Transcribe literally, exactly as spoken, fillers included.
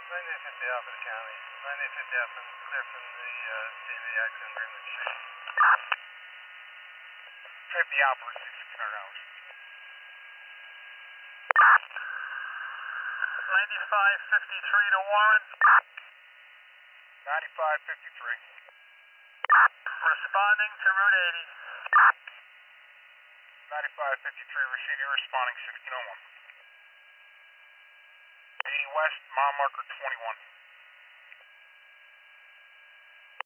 ninety-eight fifty Alpha to County. ninety-eight fifty Alpha, clear from the uh, scene of the accident, Greenwood Street. fifty Alpha, receive six hundred hours. ninety-five fifty-three to Warren. ninety-five fifty-three. Responding to Route eighty. ninety-five fifty-three, receiving, responding sixteen oh one. eighty West, mile marker twenty-one.